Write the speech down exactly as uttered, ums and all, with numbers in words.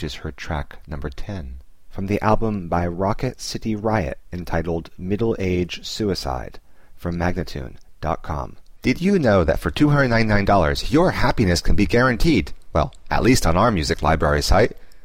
which is her track number ten, from the album by Rocket City Riot entitled Middle Age Suicide, from Magnatune dot com. Did you know that for two hundred ninety-nine dollars your happiness can be guaranteed? Well, at least on our music library site.